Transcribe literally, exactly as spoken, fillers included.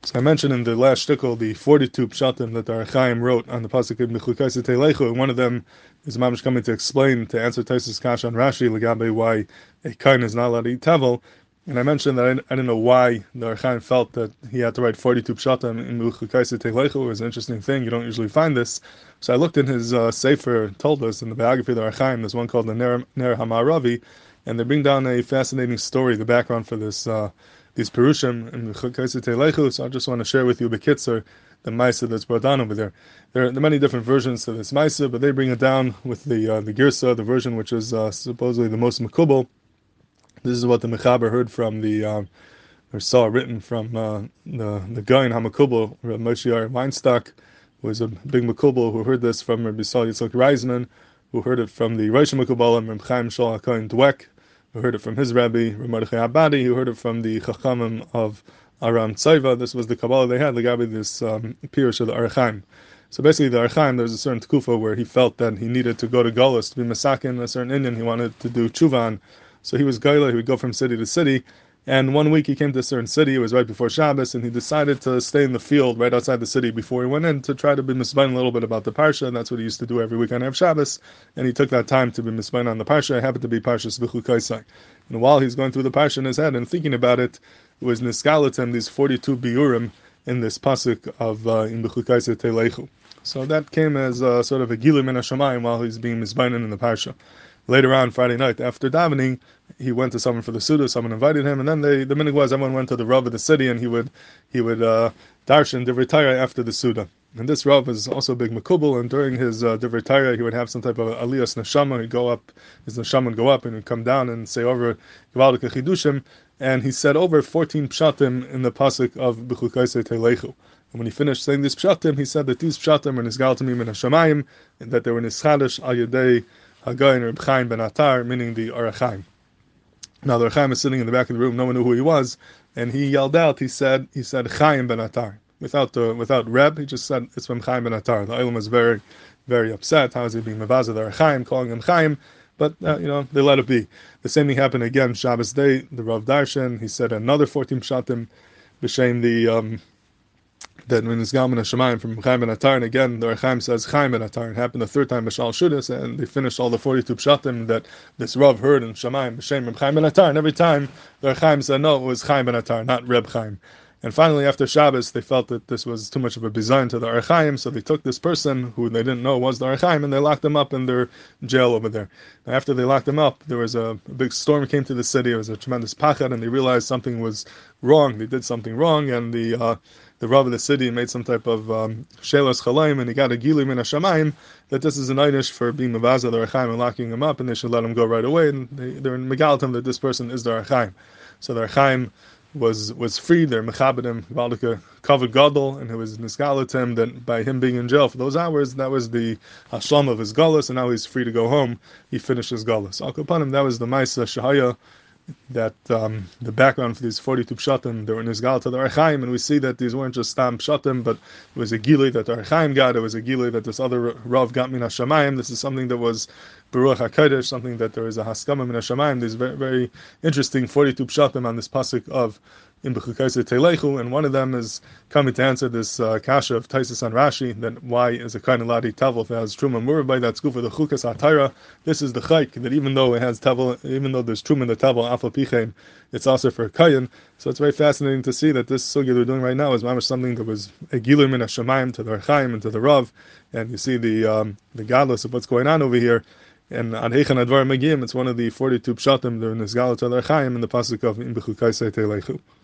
So I mentioned in the last shtickle the forty-two pshatim that the Ohr HaChaim wrote on the pasuk of B'chukaisa Teilechu, and one of them is Mamish coming to explain, to answer Taisus Kash on Rashi, Legabe, why a kain is not allowed to eat tevel. And I mentioned that I, I didn't know why the Ohr HaChaim felt that he had to write forty-two pshatim in B'chukaisa Teilechu. It was an interesting thing, you don't usually find this. So I looked in his uh, Sefer, told us, in the biography of the Ohr HaChaim, there's one called the Ner, Ner HaMa'aravi, and they bring down a fascinating story, the background for this uh, these Perushim in B'chukaisa Teilechu. So I just want to share with you Bekitzer, the Maisa that's brought down over there. There are, there are many different versions to this Maisa, but they bring it down with the uh, the Girsa, the version which is uh, supposedly the most Makubal. This is what the Mechaber heard from the, uh, or saw written from uh, the the guy in Hamakubal, Rav Moshe Yair Weinstock, who was a big Makubal who heard this from Rabbi Yisrael Yitzchak Reisman, who heard it from the Rosh Mekubalim, Reb Chaim Shol HaKohen Dweck, who heard it from his rabbi, Reb Mordechai Abadi, who heard it from the Chachamim of Aram Tzaiva. This was the Kabbalah they had, Legabe, this um, Pirush of the Ohr HaChaim. So basically the Ohr HaChaim, there was a certain tkufa where he felt that he needed to go to Golos, to be Masakin, a certain Indian, he wanted to do Chuvan. So he was Gaila, he would go from city to city. And one week he came to a certain city, it was right before Shabbos, and he decided to stay in the field right outside the city before he went in to try to be misbain a little bit about the Parsha, and that's what he used to do every week on Erev Shabbos. And he took that time to be misbain on the Parsha. It happened to be Parshas B'chukaisai. And while he's going through the Parsha in his head and thinking about it, it was Niskalatem, these forty-two biurim in this pasuk of uh, in B'chukaisai Teilechu. So that came as uh, sort of a gilu min hashamayim while he's being misbain in the Parsha. Later on, Friday night, after davening, he went to someone for the Suda, someone invited him, and then they, the minhag was everyone went to the Rav of the city, and he would he would uh, darshan Divrei Torah after the Suda. And this Rav is also a big Makubal, and during his uh, Divrei Torah, he would have some type of aliyas neshama, he'd go up, his neshama would go up, and he'd come down and say over Gevaldike Chidushim, and he said over fourteen pshatim in the pasuk of B'chukaisai Teilechu. And when he finished saying these pshatim, he said that these pshatim were nisgaltamim min hashamayim, and that they were nischadish al yedei Haggai and Reb Chaim ben Atar, meaning the Ohr HaChaim. Now the Ohr HaChaim is sitting in the back of the room, no one knew who he was, and he yelled out, he said, he said Chaim ben Atar. Without the, without Reb, he just said, it's from Chaim ben Atar. The Olam was very, very upset. How is he being mevazah the Ohr HaChaim, calling him Chaim? But, uh, you know, they let it be. The same thing happened again, Shabbos day, the Rav Darshan, he said another fourteen pshatim, b'shem the, um, that when it's Galman Hashemayim from Chaim ben Atar, and again the Ohr HaChaim says Chaim ben Atar. It happened the third time B'Shal Shudas, and they finished all the forty-two pshatim that this Rav heard in Shemayim B'Shem Reb Chaim ben Atar, and every time the Ohr HaChaim said no, it was Chaim ben Atar, not Reb Chaim. And finally, after Shabbos, they felt that this was too much of a bizayon to the Ohr HaChaim, so they took this person who they didn't know was the Ohr HaChaim, and they locked him up in their jail over there. Now, after they locked him up, there was a, a big storm came to the city. It was a tremendous pachad, and they realized something was wrong. They did something wrong, and the uh, the Rav of the city made some type of shelos um, chalaim, and he got a gilu min hashamayim that this is an einish for being mevazah the Ohr HaChaim and locking him up, and they should let him go right away. And they, they're in megalatim that this person is the Ohr HaChaim. So the Ohr HaChaim was was freed. They're mechabedim Gevaldike kavod gadol, and it was niskalatim that by him being in jail for those hours, that was the hashlam of his galus, and now he's free to go home. He finished his galus. Al kapanim, that was the Maisa Shahaya, that um, the background for these forty-two pshatim, they were nisgal to the Ohr HaChaim, and we see that these weren't just stam pshatim, but it was a gilui that the Ohr HaChaim got, it was a gilui that this other Rav got min hashamayim. This is something that was Baruch HaKodesh, something that there is a haskama min hashamayim. These very, very interesting forty-two pshatim on this pasuk of in B'chukaisai Teilechu, and one of them is coming to answer this uh, kasha of Taisus on Rashi, that why is a kind of ladi tavel if it has truma murabai, that's good for the chukas atayra. This is the chayk, that even though it has tavel, even though there's truma in the tavel, alpha pichein, it's also for a kayan. So it's very fascinating to see that this sugya we're doing right now is mamish something that was a gilur min hashamayim to the Ohr HaChaim and to the Rav, and you see the um, the godless of what's going on over here. And on Heichan Advar Megim, it's one of the forty-two pshatim, they're in this galat to the Ohr HaChaim in the pasuk of in B'chukaisai Teilechu.